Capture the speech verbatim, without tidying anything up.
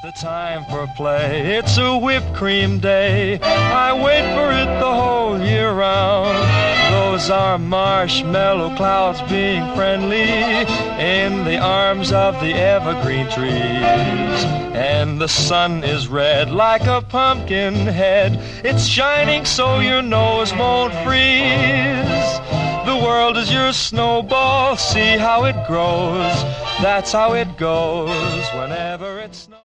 the time for play. It's a whipped cream day. I wait for it the whole year round. Those are marshmallow clouds being friendly in the arms of the evergreen trees. And the sun is red like a pumpkin head. It's shining so your nose won't freeze. The world is your snowball. See how it grows. That's how it goes whenever it snows.